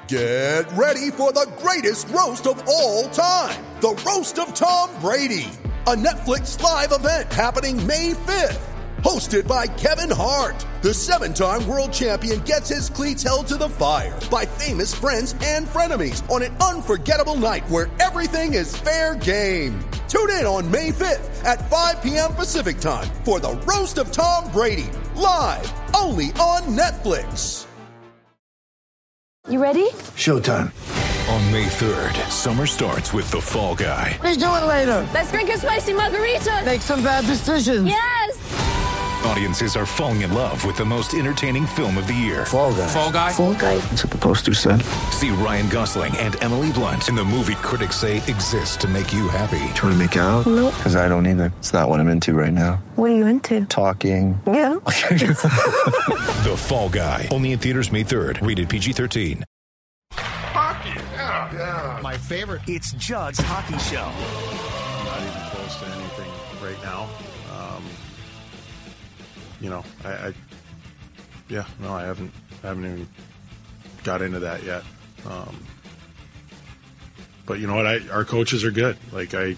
Get ready for the greatest roast of all time, the Roast of Tom Brady, a Netflix live event happening May 5th. Hosted by Kevin Hart, the 7-time world champion gets his cleats held to the fire by famous friends and frenemies on an unforgettable night where everything is fair game. Tune in on May 5th at 5 p.m. Pacific time for the Roast of Tom Brady, live only on Netflix. You ready? Showtime. On May 3rd, summer starts with The Fall Guy. Let's do it later. Let's drink a spicy margarita. Make some bad decisions. Yes! Audiences are falling in love with the most entertaining film of the year. Fall Guy. Fall Guy? Fall Guy. That's what the poster said. See Ryan Gosling and Emily Blunt in the movie critics say exists to make you happy. Trying to make it out? Nope. Because I don't either. It's not what I'm into right now. What are you into? Talking. Yeah. The Fall Guy. Only in theaters May 3rd. Rated PG-13. Hockey, yeah. My favorite. It's Judd's Hockey Show. I'm not even close to anything right now. I haven't even got into that yet. But you know what? Our coaches are good. Like I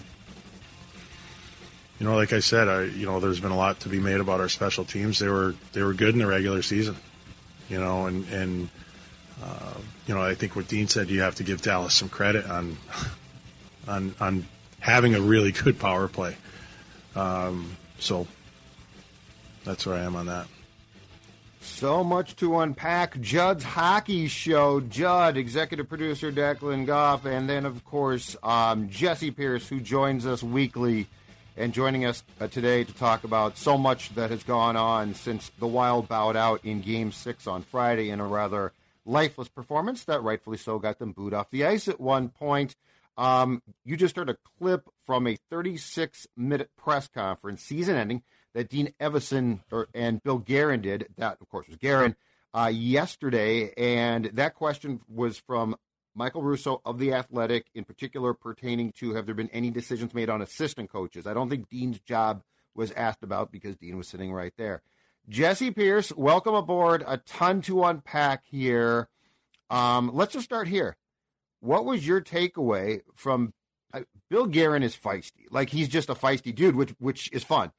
said, there's been a lot to be made about our special teams. They were good in the regular season, and I think what Dean said, you have to give Dallas some credit on having a really good power play. So that's where I am on that. So much to unpack. Judd's Hockey Show. Judd, executive producer Declan Goff, and then, of course, Jesse Pierce, who joins us weekly and joining us today to talk about so much that has gone on since the Wild bowed out in Game 6 on Friday in a rather lifeless performance that rightfully so got them booed off the ice at one point. You just heard a clip from a 36-minute press conference, season-ending, that Dean Evason and Bill Guerin did. That, of course, was Guerin yesterday, and that question was from Michael Russo of The Athletic, in particular pertaining to have there been any decisions made on assistant coaches. I don't think Dean's job was asked about because Dean was sitting right there. Jesse Pierce, welcome aboard. A ton to unpack here. Let's just start here. What was your takeaway from Bill Guerin? Is feisty. Like, he's just a feisty dude, which is fun.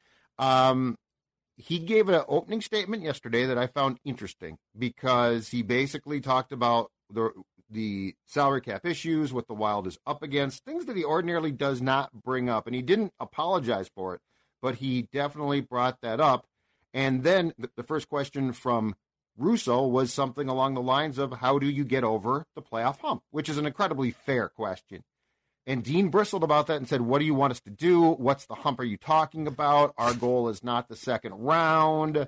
He gave an opening statement yesterday that I found interesting because he basically talked about the salary cap issues, what the Wild is up against, things that he ordinarily does not bring up. And he didn't apologize for it, but he definitely brought that up. And then the first question from Russo was something along the lines of, how do you get over the playoff hump? Which is an incredibly fair question. And Dean bristled about that and said, what do you want us to do? What's the hump are you talking about? Our goal is not the second round,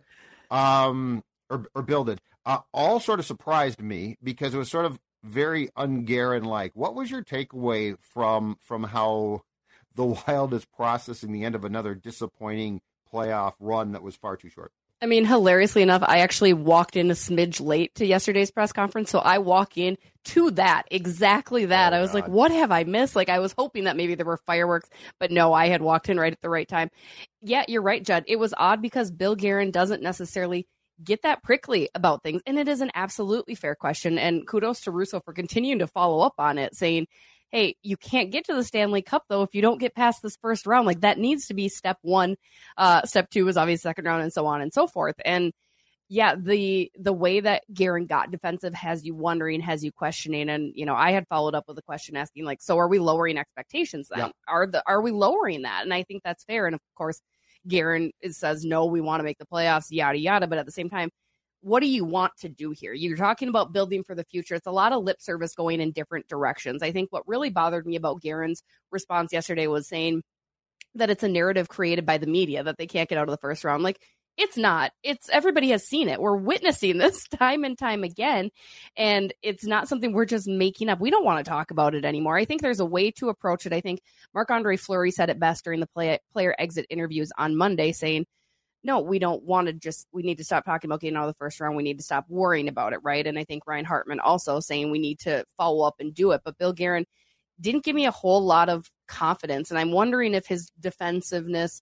or build it. All sort of surprised me because it was sort of very un-Guerin-like. What was your takeaway from how the Wild is processing the end of another disappointing playoff run that was far too short? I mean, hilariously enough, I actually walked in a smidge late to yesterday's press conference, so I walk in to that, exactly that. I was like, what have I missed? Like, I was hoping that maybe there were fireworks, but no, I had walked in right at the right time. Yeah, you're right, Judd. It was odd because Bill Guerin doesn't necessarily get that prickly about things, and it is an absolutely fair question, and kudos to Russo for continuing to follow up on it, saying, hey, you can't get to the Stanley Cup, though, if you don't get past this first round. Like, that needs to be step one. Step two is obviously second round and so on and so forth. And, yeah, the way that Guerin got defensive has you wondering, has you questioning. And, I had followed up with a question asking, like, so are we lowering expectations then? Yeah. Are we lowering that? And I think that's fair. And, of course, Guerin says, no, we want to make the playoffs, yada, yada. But at the same time, what do you want to do here? You're talking about building for the future. It's a lot of lip service going in different directions. I think what really bothered me about Guerin's response yesterday was saying that it's a narrative created by the media that they can't get out of the first round. Like, it's not. It's everybody has seen it. We're witnessing this time and time again, and it's not something we're just making up. We don't want to talk about it anymore. I think there's a way to approach it. I think Marc-Andre Fleury said it best during the player exit interviews on Monday, saying, no, we don't want to we need to stop talking about getting out of the first round. We need to stop worrying about it, right? And I think Ryan Hartman also saying we need to follow up and do it. But Bill Guerin didn't give me a whole lot of confidence. And I'm wondering if his defensiveness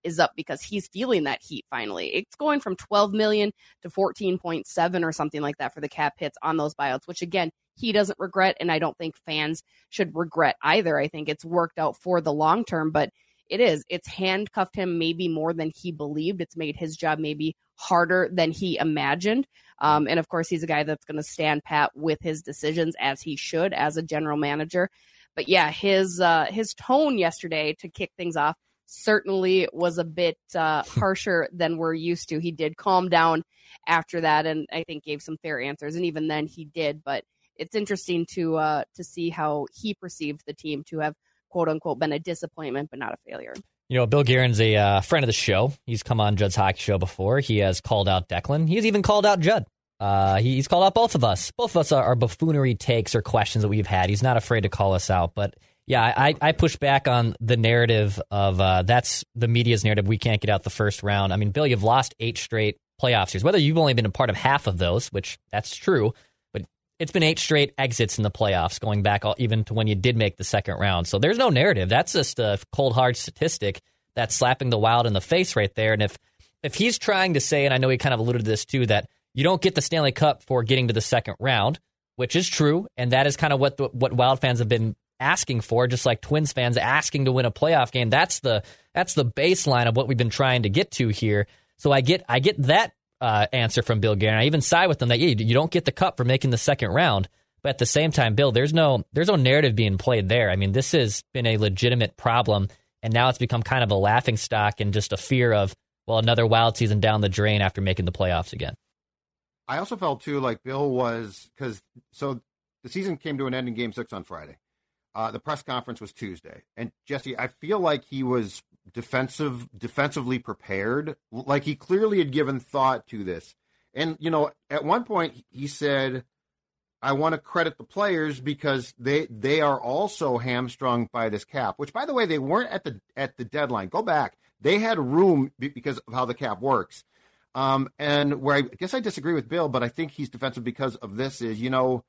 is up because he's feeling that heat finally. It's going from 12 million to 14.7 or something like that for the cap hits on those buyouts, which again, he doesn't regret, and I don't think fans should regret either. I think it's worked out for the long term, but it's handcuffed him maybe more than he believed. It's made his job maybe harder than he imagined. And of course, he's a guy that's going to stand pat with his decisions, as he should as a general manager. But yeah, his tone yesterday to kick things off certainly was a bit harsher than we're used to. He did calm down after that, and I think gave some fair answers. And even then he did, but it's interesting to see how he perceived the team to have, quote unquote, been a disappointment, but not a failure. You know, Bill Guerin's a friend of the show. He's come on Judd's Hockey Show before. He has called out Declan. He's even called out Judd. He's called out both of us. Both of us are buffoonery takes or questions that we've had. He's not afraid to call us out. But yeah, I push back on the narrative of that's the media's narrative. We can't get out the first round. I mean, Bill, you've lost 8 straight playoff series. Whether you've only been a part of half of those, which that's true, but it's been 8 straight exits in the playoffs, going back even to when you did make the second round. So there's no narrative. That's just a cold, hard statistic that's slapping the Wild in the face right there. And if he's trying to say, and I know he kind of alluded to this too, that you don't get the Stanley Cup for getting to the second round, which is true, and that is kind of what Wild fans have been asking for, just like Twins fans asking to win a playoff game. That's the baseline of what we've been trying to get to here. So I get that answer from Bill Guerin. I even side with them that you don't get the cup for making the second round. But at the same time, Bill, there's no narrative being played there. I mean, this has been a legitimate problem, and now it's become kind of a laughingstock and just a fear of, well, another Wild season down the drain after making the playoffs again. I also felt, too, like Bill was, so the season came to an end in Game 6 on Friday. The press conference was Tuesday. And, Jesse, I feel like he was defensively prepared. Like he clearly had given thought to this. And, you know, at one point he said, I want to credit the players because they are also hamstrung by this cap, which, by the way, they weren't at the deadline. Go back. They had room because of how the cap works. And where I guess I disagree with Bill, but I think he's defensive because of this is, you know,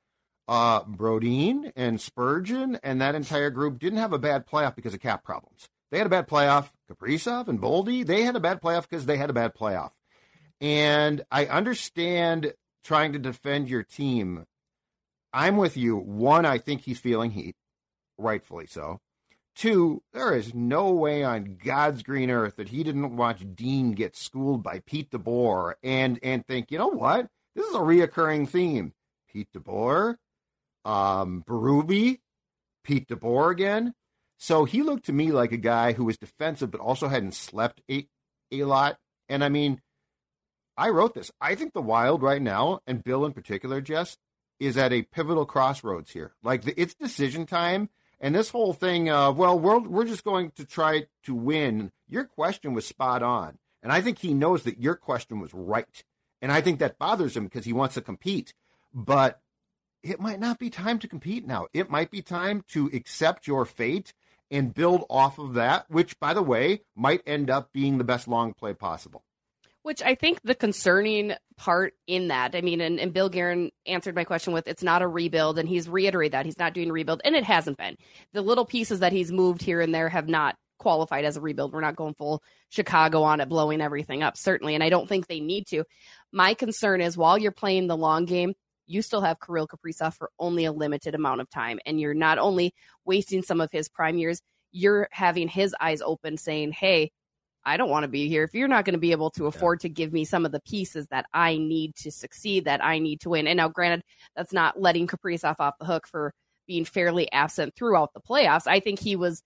Brodin and Spurgeon and that entire group didn't have a bad playoff because of cap problems. They had a bad playoff. Kaprizov and Boldy, they had a bad playoff because they had a bad playoff. And I understand trying to defend your team. I'm with you. 1, I think he's feeling heat, rightfully so. 2, there is no way on God's green earth that he didn't watch Dean get schooled by Pete DeBoer and think, you know what? This is a reoccurring theme. Pete DeBoer, Berube, Pete DeBoer again. So he looked to me like a guy who was defensive but also hadn't slept a lot. And, I mean, I wrote this. I think the Wild right now, and Bill in particular, Jess, is at a pivotal crossroads here. Like, it's decision time. And this whole thing, we're just going to try to win. Your question was spot on. And I think he knows that your question was right. And I think that bothers him because he wants to compete. But it might not be time to compete now. It might be time to accept your fate and build off of that, which, by the way, might end up being the best long play possible. Which I think the concerning part in that, I mean, and Bill Guerin answered my question with, it's not a rebuild, and he's reiterated that he's not doing a rebuild, and it hasn't been. The little pieces that he's moved here and there have not qualified as a rebuild. We're not going full Chicago on it, blowing everything up, certainly, and I don't think they need to. My concern is while you're playing the long game, you still have Kirill Kaprizov for only a limited amount of time, and you're not only wasting some of his prime years, you're having his eyes open saying, hey, I don't want to be here if you're not going to be able to afford to give me some of the pieces that I need to succeed, that I need to win. And now, granted, that's not letting Kaprizov off the hook for being fairly absent throughout the playoffs. I think he was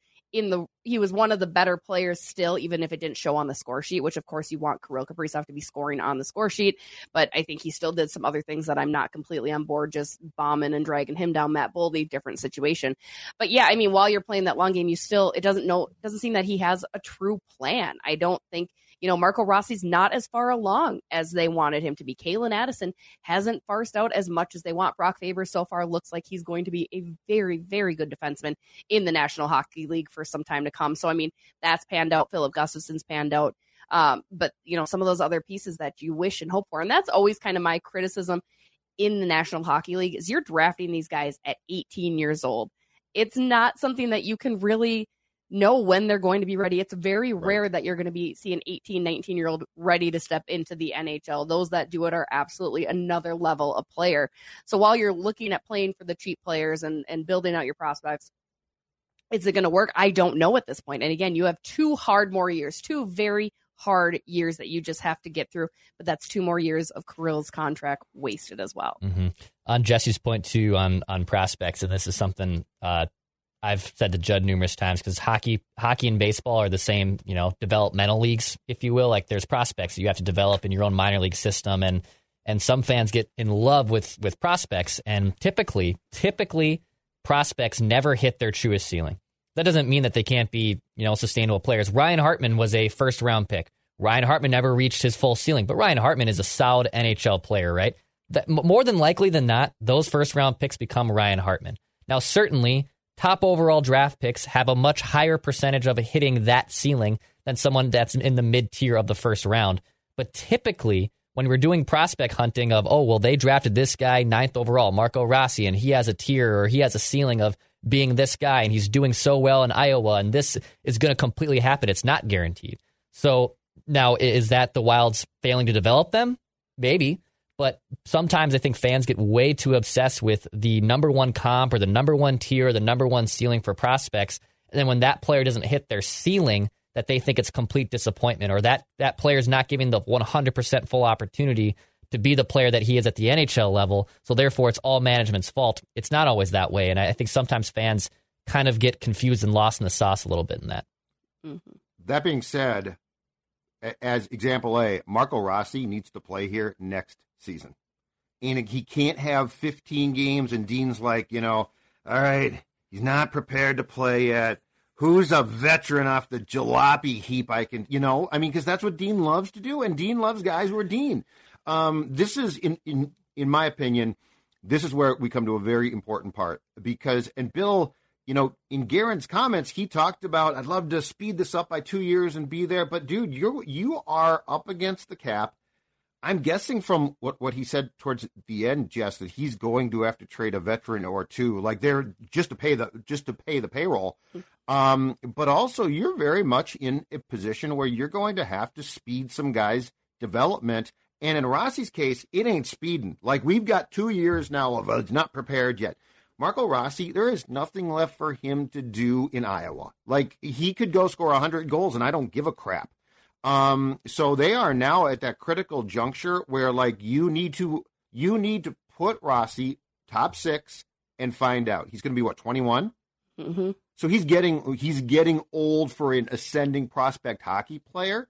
one of the better players still, even if it didn't show on the score sheet, which of course you want Kirill Kaprizov to be scoring on the score sheet. But I think he still did some other things that I'm not completely on board, just bombing and dragging him down. Matt Boldy, different situation. But yeah, I mean, while you're playing that long game, it doesn't seem that he has a true plan. I don't think, Marco Rossi's not as far along as they wanted him to be. Kalen Addison hasn't farsed out as much as they want. Brock Faber so far looks like he's going to be a very, very good defenseman in the National Hockey League for some time to come. So, I mean, that's panned out. Philip Gustafson's panned out. But, some of those other pieces that you wish and hope for. And that's always kind of my criticism in the National Hockey League is you're drafting these guys at 18 years old. It's not something that you can really know when they're going to be ready. It's very rare that you're going to see an 18, 19-year-old ready to step into the NHL. Those that do it are absolutely another level of player. So while you're looking at playing for the cheap players and building out your prospects, is it going to work? I don't know at this point. And again, you have 2 more years, 2 very hard years that you just have to get through. But that's 2 more years of Kirill's contract wasted as well. Mm-hmm. On Jesse's point, too, on prospects, and this is something I've said to Judd numerous times, because hockey and baseball are the same, developmental leagues, if you will. Like, there's prospects that you have to develop in your own minor league system, and some fans get in love with prospects, and typically prospects never hit their truest ceiling. That doesn't mean that they can't be, sustainable players. Ryan Hartman was a first-round pick. Ryan Hartman never reached his full ceiling, but Ryan Hartman is a solid NHL player, right? That, more than likely than not, those first-round picks become Ryan Hartman. Now, certainly, top overall draft picks have a much higher percentage of hitting that ceiling than someone that's in the mid-tier of the first round. But typically, when we're doing prospect hunting of, they drafted this guy 9th overall, Marco Rossi, and he has a tier or he has a ceiling of being this guy, and he's doing so well in Iowa, and this is going to completely happen. It's not guaranteed. So now, is that the Wild's failing to develop them? Maybe. But sometimes I think fans get way too obsessed with the number 1 comp or the number 1 tier or the number 1 ceiling for prospects. And then when that player doesn't hit their ceiling, that they think it's complete disappointment, or that player is not giving the 100% full opportunity to be the player that he is at the NHL level. So therefore, it's all management's fault. It's not always that way. And I think sometimes fans kind of get confused and lost in the sauce a little bit in that. Mm-hmm. That being said, as example A, Marco Rossi needs to play here next season. And he can't have 15 games and Dean's like, all right, he's not prepared to play yet. Who's a veteran off the jalopy heap I can, because that's what Dean loves to do. And Dean loves guys who are Dean. This is, in my opinion, this is where we come to a very important part because, and Bill, in Guerin's comments, he talked about, I'd love to speed this up by 2 years and be there. But dude, you are up against the cap. I'm guessing from what he said towards the end, Jess, that he's going to have to trade a veteran or 2, like they're just to pay the payroll. But also you're very much in a position where you're going to have to speed some guys' development. And in Rossi's case, it ain't speeding. Like, we've got 2 years now of it's not prepared yet. Marco Rossi, there is nothing left for him to do in Iowa. Like, he could go score 100 goals, and I don't give a crap. So they are now at that critical juncture where, like, you need to put Rossi top 6 and find out. He's going to be, 21? Mm-hmm. So he's getting old for an ascending prospect hockey player.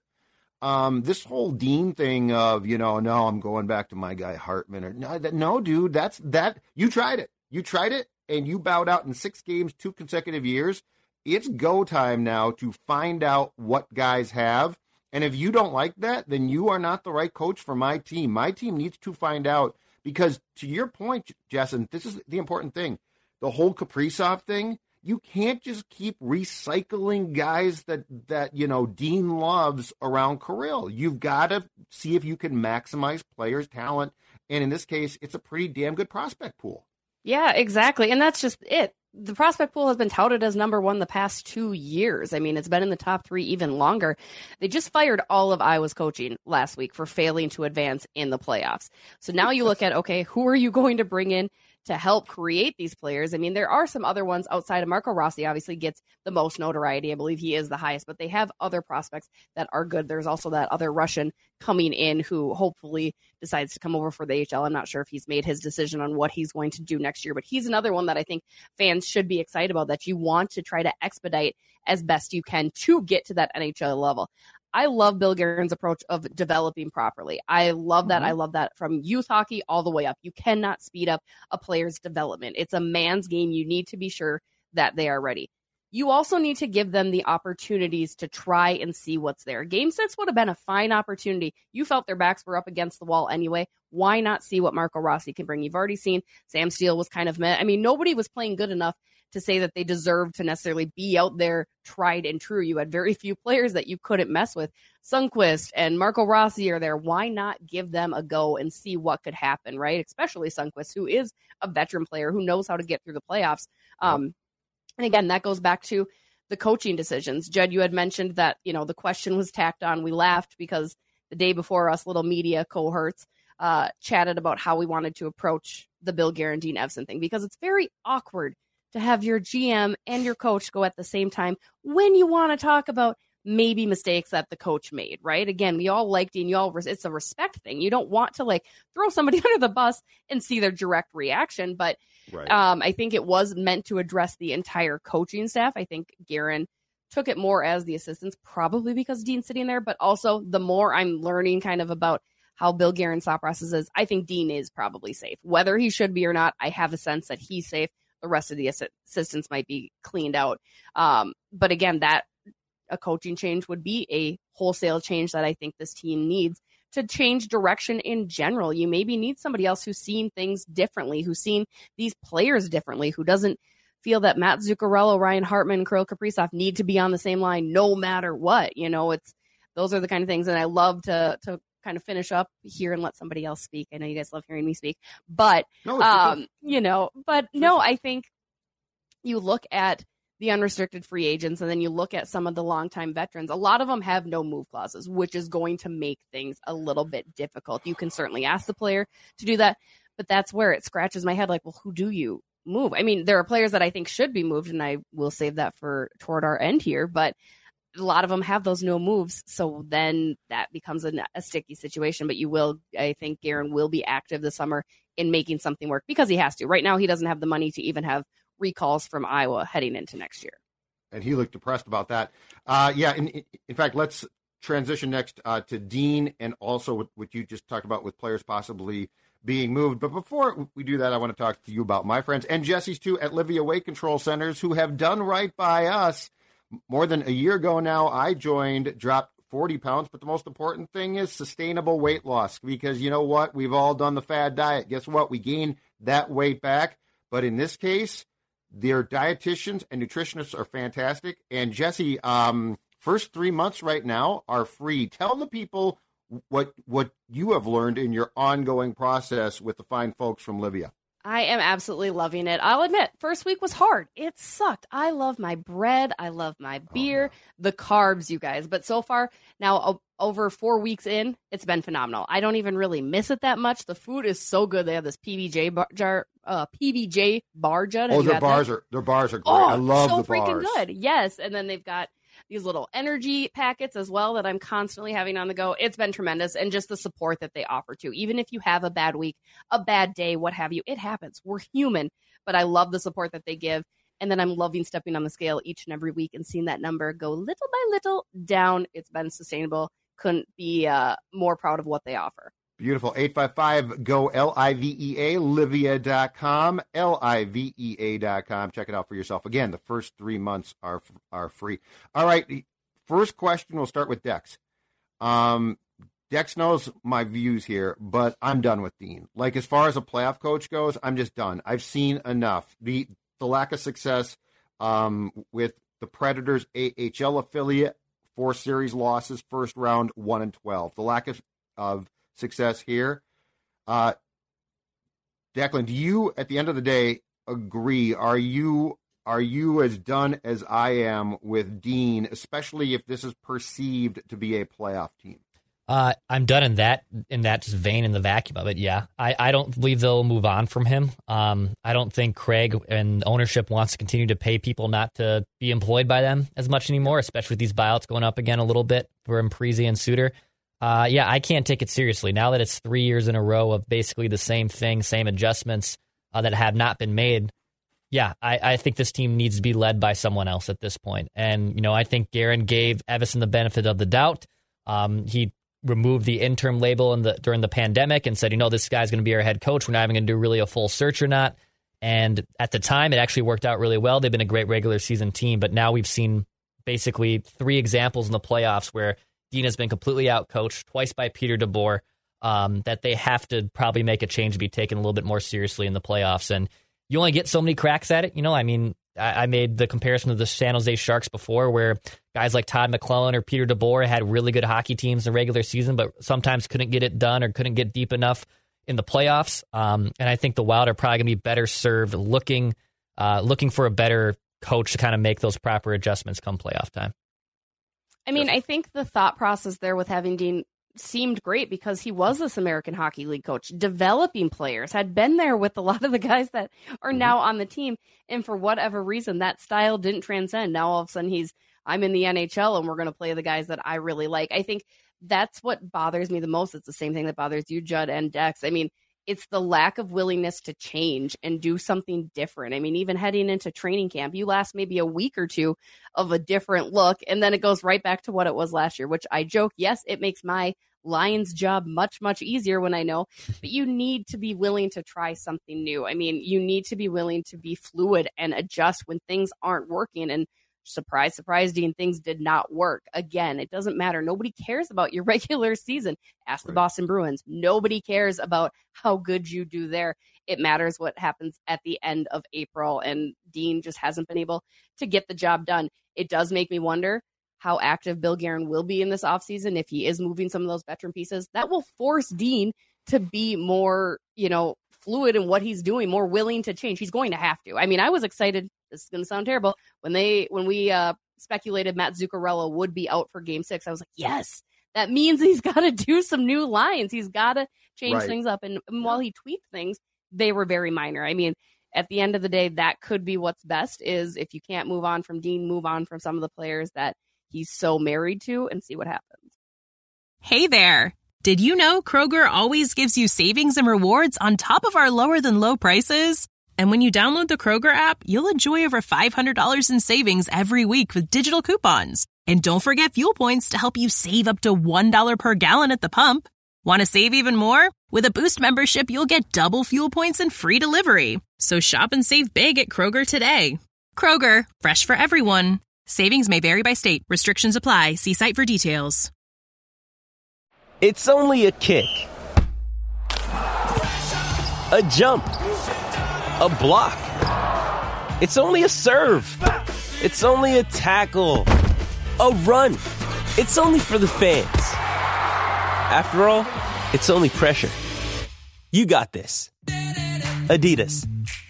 This whole Dean thing of, no, I'm going back to my guy Hartman. Or no, dude, you tried it. You tried it, and you bowed out in 6 games, 2 consecutive years. It's go time now to find out what guys have. And if you don't like that, then you are not the right coach for my team. My team needs to find out because, to your point, Jess, and this is the important thing, the whole Kaprizov thing, you can't just keep recycling guys that Dean loves around Kirill. You've got to see if you can maximize players' talent. And in this case, it's a pretty damn good prospect pool. Yeah, exactly. And that's just it. The prospect pool has been touted as number 1 the past 2 years. I mean, it's been in the top 3 even longer. They just fired all of Iowa's coaching last week for failing to advance in the playoffs. So now you look at, okay, who are you going to bring in to help create these players? I mean, there are some other ones outside of Marco Rossi, obviously gets the most notoriety. I believe he is the highest, but they have other prospects that are good. There's also that other Russian coming in who hopefully decides to come over for the AHL. I'm not sure if he's made his decision on what he's going to do next year, but he's another one that I think fans should be excited about, that you want to try to expedite as best you can to get to that NHL level. I love Bill Guerin's approach of developing properly. I love that. Mm-hmm. I love that from youth hockey all the way up. You cannot speed up a player's development. It's a man's game. You need to be sure that they are ready. You also need to give them the opportunities to try and see what's there. Game 6 would have been a fine opportunity. You felt their backs were up against the wall anyway. Why not see what Marco Rossi can bring? You've already seen Sam Steele was kind of meh. I mean, nobody was playing good enough to say that they deserve to necessarily be out there tried and true. You had very few players that you couldn't mess with. Sundqvist and Marco Rossi are there. Why not give them a go and see what could happen, right? Especially Sundqvist, who is a veteran player who knows how to get through the playoffs. And again, that goes back to the coaching decisions. Judd, you had mentioned that, the question was tacked on. We laughed because the day before us little media cohorts chatted about how we wanted to approach the Bill Guerin, Dean Evason thing, because it's very awkward to have your GM and your coach go at the same time when you want to talk about maybe mistakes that the coach made, right? Again, we all like Dean, it's a respect thing. You don't want to throw somebody under the bus and see their direct reaction, but right. I think it was meant to address the entire coaching staff. I think Guerin took it more as the assistants, probably because Dean's sitting there, but also the more I'm learning kind of about how Bill Guerin's thought process is, I think Dean is probably safe. Whether he should be or not, I have a sense that he's safe. The rest of the assistants might be cleaned out. But again, that a coaching change would be a wholesale change that I think this team needs to change direction in general. You maybe need somebody else who's seen things differently, who's seen these players differently, who doesn't feel that Matt Zuccarello, Ryan Hartman, and Kirill Kaprizov need to be on the same line no matter what. Those are the kind of things. And I love to kind of finish up here and let somebody else speak. I know you guys love hearing me speak, but, I think you look at the unrestricted free agents and then you look at some of the longtime veterans. A lot of them have no move clauses, which is going to make things a little bit difficult. You can certainly ask the player to do that, but that's where it scratches my head. Well, who do you move? I mean, there are players that I think should be moved, and I will save that for toward our end here, but a lot of them have those no moves. So then that becomes a sticky situation, but I think Guerin will be active this summer in making something work because he has to. Right now, he doesn't have the money to even have recalls from Iowa heading into next year. And he looked depressed about that. In fact, let's transition next to Dean and also what you just talked about with players possibly being moved. But before we do that, I want to talk to you about my friends and Jesse's too at Livea Weight Control Centers, who have done right by us. More than a year ago now, I joined, dropped 40 pounds, but the most important thing is sustainable weight loss, because you know what? We've all done the fad diet. Guess what? We gain that weight back. But in this case, their dietitians and nutritionists are fantastic. And Jesse, first 3 months right now are free. Tell the people what you have learned in your ongoing process with the fine folks from Livea. I am absolutely loving it. I'll admit, first week was hard. It sucked. I love my bread. I love my beer, the carbs, you guys. But so far, now over 4 weeks in, it's been phenomenal. I don't even really miss it that much. The food is so good. They have this PBJ bar, Judd. Oh, their bars are great. I love the bars. So freaking good. Yes. And then they've got these little energy packets as well that I'm constantly having on the go. It's been tremendous. And just the support that they offer too. Even if you have a bad week, a bad day, what have you, it happens. We're human. But I love the support that they give. And then I'm loving stepping on the scale each and every week and seeing that number go little by little down. It's been sustainable. Couldn't be more proud of what they offer. Beautiful. 855-GO-LIVEA, Livea.com, Livea.com. Check it out for yourself. Again, the first 3 months are free. All right. First question, we'll start with Dex. Dex knows my views here, but I'm done with Dean. As far as a playoff coach goes, I'm just done. I've seen enough. The lack of success with the Predators AHL affiliate, 4 series losses, first round, 1-12. The lack of success here. Declan, do you, at the end of the day, agree? Are you as done as I am with Dean, especially if this is perceived to be a playoff team? I'm done in that just vein, in the vacuum of it. Yeah, I don't believe they'll move on from him. I don't think Craig and ownership wants to continue to pay people not to be employed by them as much anymore, especially with these buyouts going up again a little bit for Imprezi and Suter. I can't take it seriously now that it's 3 years in a row of basically the same thing, same adjustments that have not been made. Yeah, I think this team needs to be led by someone else at this point. And, I think Guerin gave Evason the benefit of the doubt. He removed the interim label during the pandemic and said, this guy's going to be our head coach. We're not even going to do really a full search or not. And at the time, it actually worked out really well. They've been a great regular season team, but now we've seen basically 3 examples in the playoffs where Dean has been completely outcoached, twice by Peter DeBoer, that they have to probably make a change to be taken a little bit more seriously in the playoffs. And you only get so many cracks at it. I made the comparison to the San Jose Sharks before, where guys like Todd McClellan or Peter DeBoer had really good hockey teams in the regular season, but sometimes couldn't get it done or couldn't get deep enough in the playoffs. And I think the Wild are probably going to be better served looking for a better coach to kind of make those proper adjustments come playoff time. I mean, I think the thought process there with having Dean seemed great because he was this American Hockey League coach, developing players, had been there with a lot of the guys that are now on the team. And for whatever reason, that style didn't transcend. Now all of a sudden I'm in the NHL and we're going to play the guys that I really like. I think that's what bothers me the most. It's the same thing that bothers you, Judd and Dex. I mean, it's the lack of willingness to change and do something different. I mean, even heading into training camp, you last maybe a week or two of a different look, and then it goes right back to what it was last year, which I joke, yes, it makes my Lions job much, much easier when I know, but you need to be willing to try something new. I mean, you need to be willing to be fluid and adjust when things aren't working. And surprise, surprise, Dean, things did not work. Again, it doesn't matter. Nobody cares about your regular season. Ask the Boston Bruins. Nobody cares about how good you do there. It matters what happens at the end of April, and Dean just hasn't been able to get the job done. It does make me wonder how active Bill Guerin will be in this offseason if he is moving some of those veteran pieces. That will force Dean to be more, fluid in what he's doing, more willing to change. He's going to have to. I mean, I was excited. This is going to sound terrible. When we speculated Matt Zuccarello would be out for Game 6, I was like, yes, that means he's got to do some new lines. He's got to change things up. And while he tweaked things, they were very minor. I mean, at the end of the day, that could be what's best is if you can't move on from Dean, move on from some of the players that he's so married to and see what happens. Hey there. Did you know Kroger always gives you savings and rewards on top of our lower than low prices? And when you download the Kroger app, you'll enjoy over $500 in savings every week with digital coupons. And don't forget fuel points to help you save up to $1 per gallon at the pump. Want to save even more? With a Boost membership, you'll get double fuel points and free delivery. So shop and save big at Kroger today. Kroger, fresh for everyone. Savings may vary by state. Restrictions apply. See site for details. It's only a kick, a jump, a block. It's only a serve. It's only a tackle, a run. It's only for the fans. After all, it's only pressure. You got this. Adidas.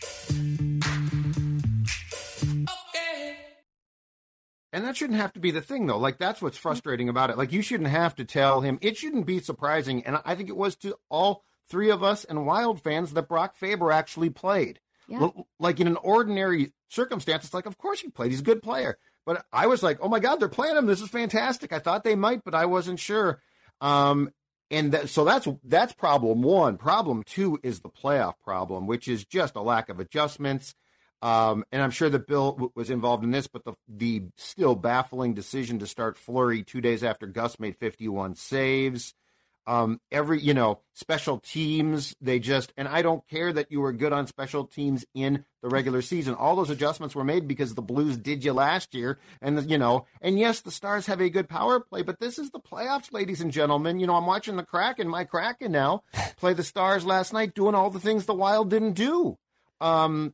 And that shouldn't have to be the thing, though. Like, that's what's frustrating about it. Like, you shouldn't have to tell him. It shouldn't be surprising. And I think it was to all three of us and Wild fans that Brock Faber actually played. Yeah. Like, in an ordinary circumstance, it's like, of course he played. He's a good player. But I was like, oh, my God, they're playing him. This is fantastic. I thought they might, but I wasn't sure. So that's problem one. Problem two is the playoff problem, which is just a lack of adjustments. And I'm sure that Bill was involved in this, but the still baffling decision to start Fleury 2 days after Gus made 51 saves. Special teams, and I don't care that you were good on special teams in the regular season. All those adjustments were made because the Blues did you last year. And yes, the Stars have a good power play, but this is the playoffs, ladies and gentlemen. I'm watching the Kraken, my Kraken now, play the Stars last night, doing all the things the Wild didn't do. And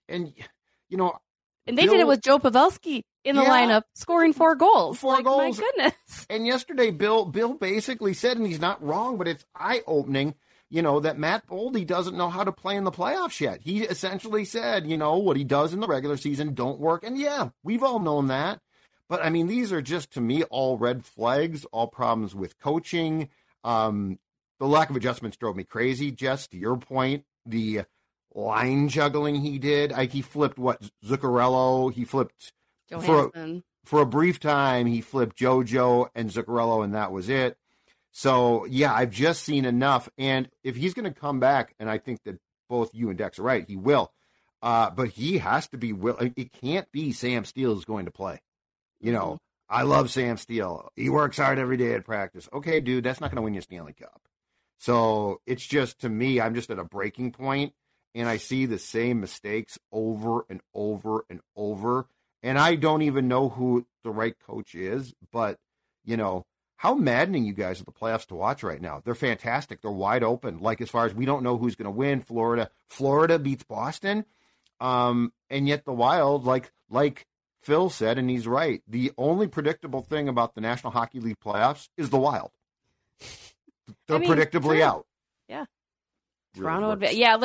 they did it with Joe Pavelski in the lineup, scoring 4 goals. Four goals. My goodness. And yesterday, Bill basically said, and he's not wrong, but it's eye-opening, that Matt Boldy doesn't know how to play in the playoffs yet. He essentially said, what he does in the regular season don't work. And yeah, we've all known that. But, I mean, these are just, to me, all red flags, all problems with coaching. The lack of adjustments drove me crazy. Jess, to your point, the line juggling he did. He flipped Zuccarello. He flipped for a brief time. He flipped JoJo and Zuccarello, and that was it. So yeah, I've just seen enough. And if he's going to come back, and I think that both you and Dex are right, he will. But he has to be It can't be Sam Steele is going to play. I love Sam Steele. He works hard every day at practice. Okay, dude, that's not going to win you a Stanley Cup. So it's just, to me, I'm just at a breaking point. And I see the same mistakes over and over and over. And I don't even know who the right coach is. But, how maddening you guys are the playoffs to watch right now. They're fantastic. They're wide open. Like, as far as we don't know who's going to win, Florida beats Boston. And yet the Wild, like Phil said, and he's right, the only predictable thing about the National Hockey League playoffs is the Wild. They're predictably out. Yeah. Really Toronto,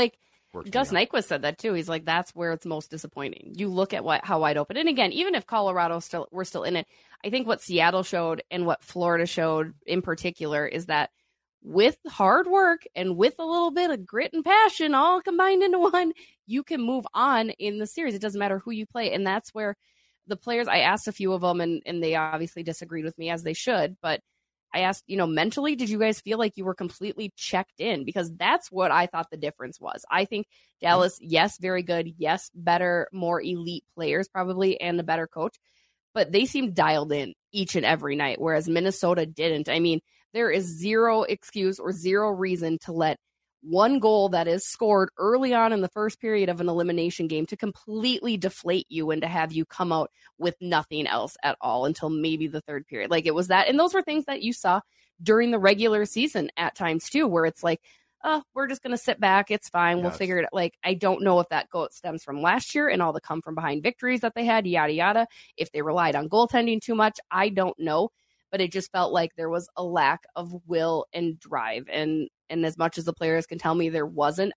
Gus Nyquist said that too. He's like, that's where it's most disappointing. You look at how wide open. And again, even if Colorado we're still in it, I think what Seattle showed and what Florida showed in particular is that with hard work and with a little bit of grit and passion all combined into one, you can move on in the series. It doesn't matter who you play. And that's where the players, I asked a few of them and they obviously disagreed with me, as they should, but I asked, mentally, did you guys feel like you were completely checked in? Because that's what I thought the difference was. I think Dallas, yes, very good. Yes, better, more elite players probably, and a better coach. But they seemed dialed in each and every night, whereas Minnesota didn't. I mean, there is zero excuse or zero reason to let one goal that is scored early on in the first period of an elimination game to completely deflate you and to have you come out with nothing else at all until maybe the third period. Like, it was that. And those were things that you saw during the regular season at times too, where it's like, oh, we're just going to sit back. It's fine. Yes. We'll figure it out. Like, I don't know if that goal stems from last year and all the come from behind victories that they had, yada, yada. If they relied on goaltending too much, I don't know. But it just felt like there was a lack of will and drive. And as much as the players can tell me there wasn't,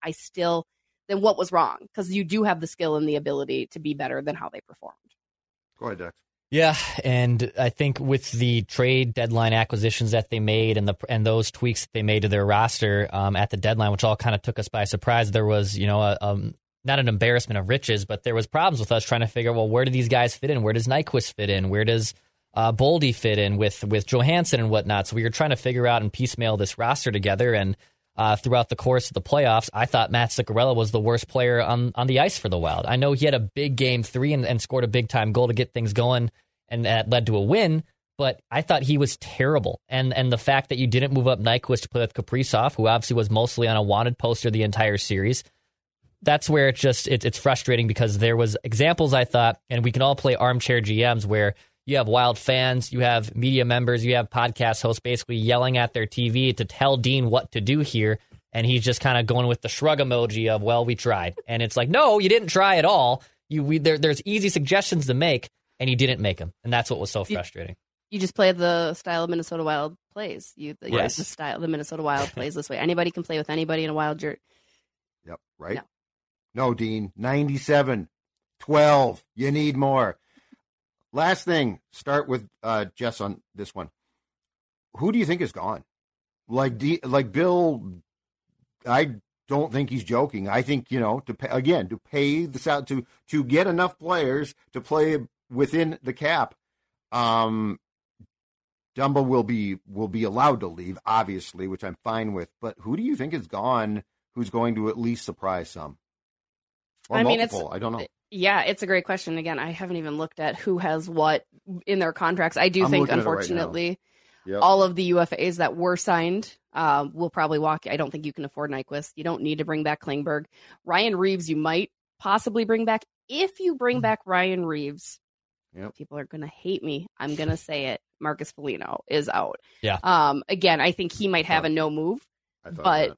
then what was wrong? Because you do have the skill and the ability to be better than how they performed. Go ahead, Dex. Yeah, and I think with the trade deadline acquisitions that they made and those tweaks that they made to their roster at the deadline, which all kind of took us by surprise, there was, not an embarrassment of riches, but there was problems with us trying to figure out, well, where do these guys fit in? Where does Nyquist fit in? Where does Boldy fit in with Johansson and whatnot? So we were trying to figure out and piecemeal this roster together. And throughout the course of the playoffs, I thought Matt Zuccarello was the worst player on the ice for the Wild. I know he had a big game 3 and scored a big time goal to get things going, and that led to a win. But I thought he was terrible. And the fact that you didn't move up Nyquist to play with Kaprizov, who obviously was mostly on a wanted poster the entire series, that's where it's frustrating, because there was examples, I thought, and we can all play armchair GMs, where you have Wild fans, you have media members, you have podcast hosts basically yelling at their TV to tell Dean what to do here. And he's just kind of going with the shrug emoji of, well, we tried. And it's like, no, you didn't try at all. There's easy suggestions to make, and you didn't make them. And that's what was so frustrating. You just play the style of Minnesota Wild plays. The style the Minnesota Wild plays this way. Anybody can play with anybody in a Wild jersey. Yep, right? No, Dean. 97, 12. You need more. Last thing, start with Jess on this one. Who do you think is gone? Like Bill, I don't think he's joking. I think, to pay this out, to get enough players to play within the cap. Dumba will be allowed to leave, obviously, which I'm fine with. But who do you think is gone? Who's going to at least surprise some? Or multiple? I don't know. Yeah, it's a great question. Again, I haven't even looked at who has what in their contracts. I do think, unfortunately, all of the UFAs that were signed will probably walk. I don't think you can afford Nyquist. You don't need to bring back Klingberg. Ryan Reeves, you might possibly bring back. If you bring back Ryan Reeves, people are going to hate me. I'm going to say it. Marcus Foligno is out. Yeah. Again, I think he might have a no move, but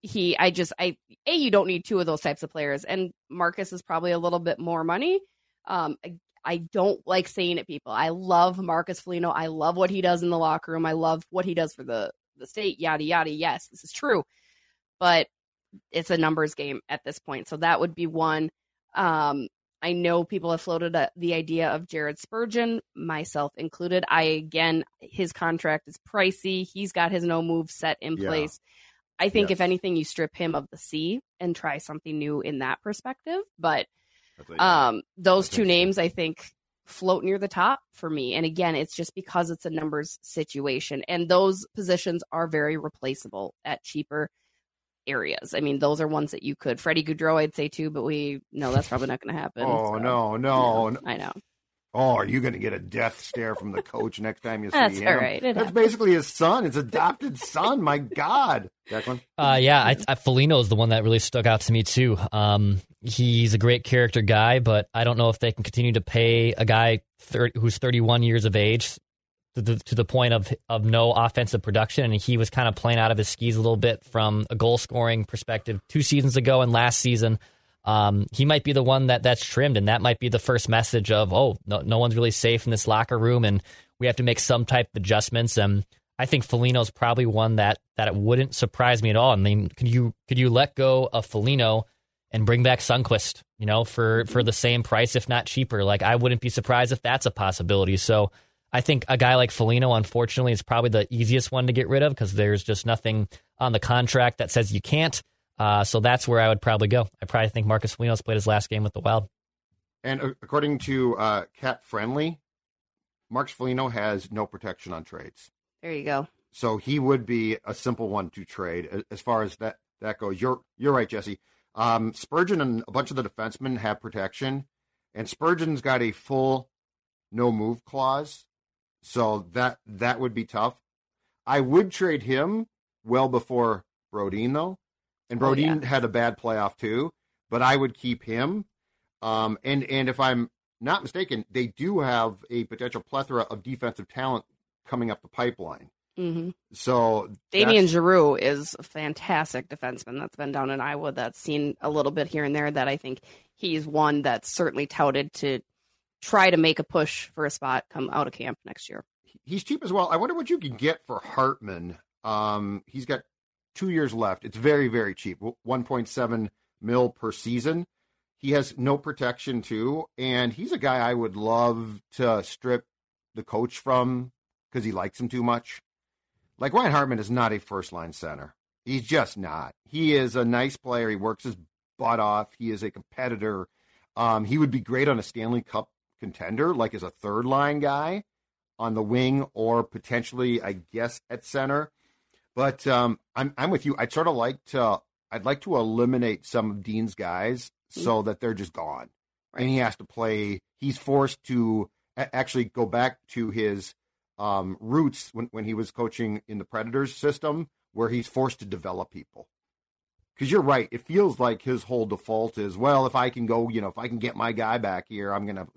you don't need 2 of those types of players. And Marcus is probably a little bit more money. I don't like saying it, people. I love Marcus Foligno. I love what he does in the locker room. I love what he does for the state, yada, yada. Yes, this is true. But it's a numbers game at this point. So that would be one. I know people have floated the idea of Jared Spurgeon, myself included. His contract is pricey. He's got his no move set in place. I think if anything, you strip him of the C and try something new in that perspective. But those 2 names, I think, float near the top for me. And again, it's just because it's a numbers situation. And those positions are very replaceable at cheaper areas. I mean, those are ones that you could. Freddie Gaudreau, I'd say too, but that's probably not going to happen. No. I know. Oh, are you going to get a death stare from the coach next time you see him? That's all right. That's basically his son. His adopted son. My God. Declan? Foligno is the one that really stuck out to me, too. He's a great character guy, but I don't know if they can continue to pay a guy who's 31 years of age to the point of no offensive production. And he was kind of playing out of his skis a little bit from a goal-scoring perspective 2 seasons ago and last season. He might be the one that's trimmed, and that might be the first message of, no one's really safe in this locker room, and we have to make some type of adjustments. And I think Foligno's probably one that it wouldn't surprise me at all. I mean, could you let go of Foligno and bring back Sundqvist, for the same price, if not cheaper. Like, I wouldn't be surprised if that's a possibility. So I think a guy like Foligno, unfortunately, is probably the easiest one to get rid of because there's just nothing on the contract that says you can't. So that's where I would probably go. I probably think Marcus Foligno's played his last game with the Wild. And according to Cat Friendly, Marcus Foligno has no protection on trades. There you go. So he would be a simple one to trade as far as that goes. You're right, Jesse. Spurgeon and a bunch of the defensemen have protection, and Spurgeon's got a full no-move clause, so that would be tough. I would trade him well before Brodin, though, and Brodin had a bad playoff too, but I would keep him. And if I'm not mistaken, they do have a potential plethora of defensive talent coming up the pipeline. Mm-hmm. So Damien Giroux is a fantastic defenseman that's been down in Iowa that's seen a little bit here and there that I think he's one that's certainly touted to try to make a push for a spot come out of camp next year. He's cheap as well. I wonder what you can get for Hartman. He's got 2 years left. It's very, very cheap, $1.7 million per season. He has no protection too, and he's a guy I would love to strip the coach from because he likes him too much. Like, Ryan Hartman is not a first-line center. He's just not. He is a nice player. He works his butt off. He is a competitor. He would be great on a Stanley Cup contender, like as a third-line guy on the wing or potentially, I guess, at center. But I'm with you. I'd like to eliminate some of Dean's guys so that they're just gone. Right. And he has to play. He's forced to actually go back to his roots when he was coaching in the Predators system, where he's forced to develop people. Because you're right, it feels like his whole default is, well, if I can go, if I can get my guy back here, I'm gonna,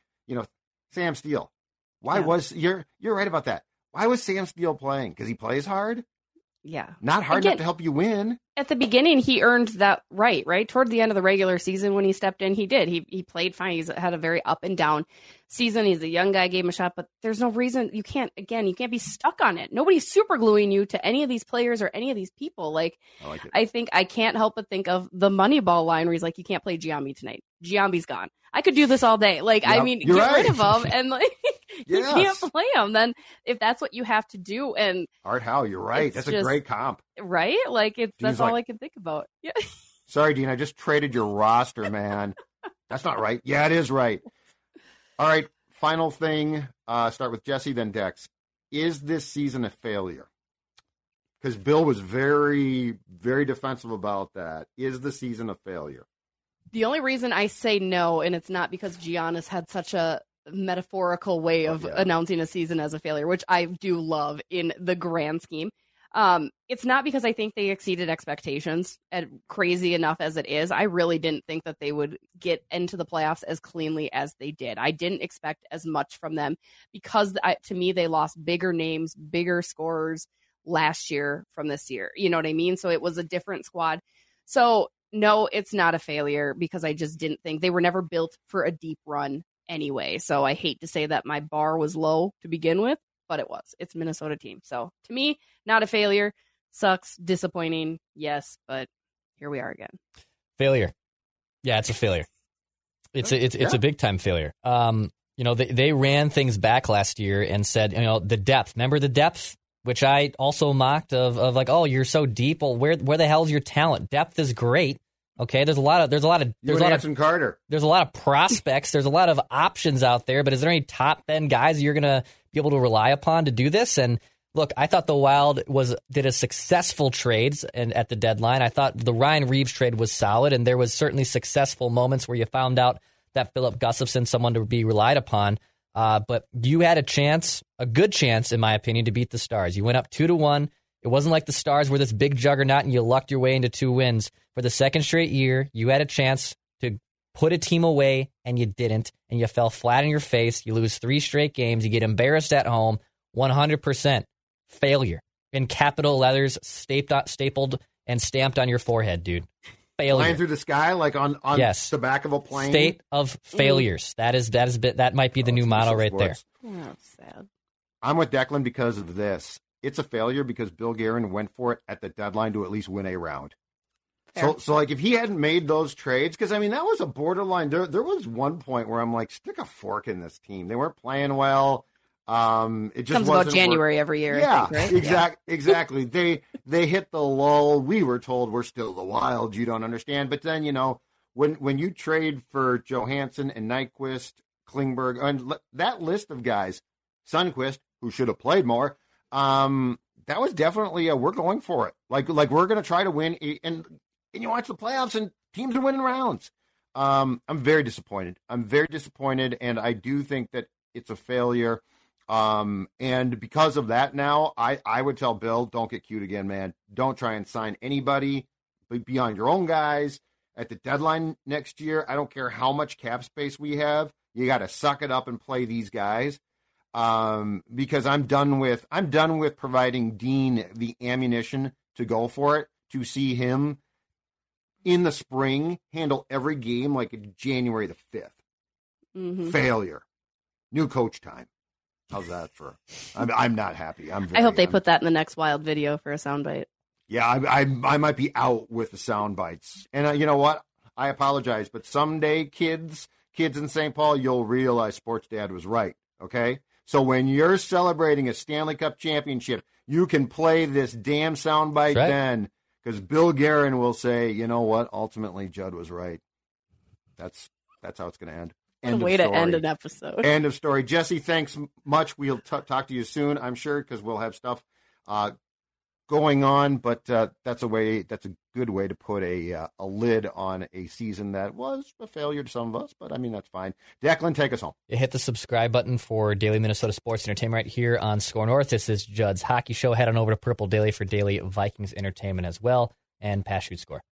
Sam Steele. You're right about that? Why was Sam Steele playing? Because he plays hard. Yeah, not hard enough to help you win. At the beginning, he earned that right. Toward the end of the regular season, when he stepped in, he did. He played fine. He's had a very up and down season. He's a young guy, gave him a shot, but there's no reason you can't be stuck on it. Nobody's super gluing you to any of these players or any of these people. I think I can't help but think of the Moneyball line where he's like, you can't play Giambi tonight. Giambi's gone. I could do this all day. Get rid of him and you can't play him. Then if that's what you have to do, and Art Howe, you're right. That's a great comp, right? That's all I can think about. Yeah. Sorry, Dean. I just traded your roster, man. That's not right. Yeah, it is right. All right. Final thing. Start with Jesse, then Dex. Is this season a failure? Because Bill was very, very defensive about that. Is the season a failure? The only reason I say no, and it's not because Giannis had such a metaphorical way of announcing a season as a failure, which I do love in the grand scheme. It's not because I think they exceeded expectations, and crazy enough as it is. I really didn't think that they would get into the playoffs as cleanly as they did. I didn't expect as much from them because to me, they lost bigger names, bigger scorers last year from this year. You know what I mean? So it was a different squad. So no, it's not a failure because I just didn't think they were never built for a deep run anyway. So I hate to say that my bar was low to begin with, but it was. It's a Minnesota team. So to me, not a failure. Sucks, disappointing, yes, but here we are again. Failure. Yeah, it's a failure. It's a big time failure. They ran things back last year and said, the depth. Remember the depth, which I also mocked of like, oh, you're so deep. Well, where the hell's your talent? Depth is great. Okay, there's a lot of Carter. There's a lot of prospects. There's a lot of options out there, but is there any top end guys you're gonna be able to rely upon to do this? And look, I thought the Wild did a successful trades and at the deadline. I thought the Ryan Reeves trade was solid, and there was certainly successful moments where you found out that Philip Gustafson's someone to be relied upon. But you had a good chance, in my opinion, to beat the Stars. You went up 2-1. It wasn't like the Stars were this big juggernaut and you lucked your way into 2 wins. For the second straight year, you had a chance to put a team away, and you didn't, and you fell flat on your face. You lose 3 straight games. You get embarrassed at home. 100% failure. In capital letters, stapled and stamped on your forehead, dude. Failure. Flying through the sky like on yes. the back of a plane. State of failures. That might be the new model right there. Oh, sad. I'm with Declan because of this. It's a failure because Bill Guerin went for it at the deadline to at least win a round. So like, if he hadn't made those trades, because, I mean, that was a borderline. There was one point where I'm like, stick a fork in this team. They weren't playing well. It just comes about January every year. Yeah, I think, right? Exactly. They hit the lull. We were told we're still the Wild. You don't understand. But then, when you trade for Johansson and Nyquist, Klingberg, and that list of guys, Sundqvist, who should have played more, that was definitely we're going for it. Like we're going to try to win. And you watch the playoffs and teams are winning rounds. I'm very disappointed. And I do think that it's a failure. And because of that now, I would tell Bill, don't get cute again, man. Don't try and sign anybody beyond your own guys at the deadline next year. I don't care how much cap space we have. You got to suck it up and play these guys. Because I'm done with providing Dean the ammunition to go for it, to see him in the spring handle every game like January the 5th. Mm-hmm. Failure. New coach time. How's that for? I'm not happy. I hope they put that in the next Wild video for a soundbite. Yeah, I might be out with the sound bites. And you know what? I apologize, but someday, kids in St. Paul, you'll realize Sports Dad was right, okay? So when you're celebrating a Stanley Cup championship, you can play this damn soundbite then, because Bill Guerin will say, you know what? Ultimately, Judd was right. That's how it's going to end. What a way to end an episode. End of story. Jesse, thanks much. We'll talk to you soon, I'm sure, because we'll have stuff going on. But that's a good way to put a lid on a season that was a failure to some of us. But I mean, that's fine. Declan, take us home. Hit the subscribe button for Daily Minnesota Sports Entertainment right here on Score North. This is Judd's Hockey Show. Head on over to Purple Daily for daily Vikings entertainment as well, and Pass Shoot Score.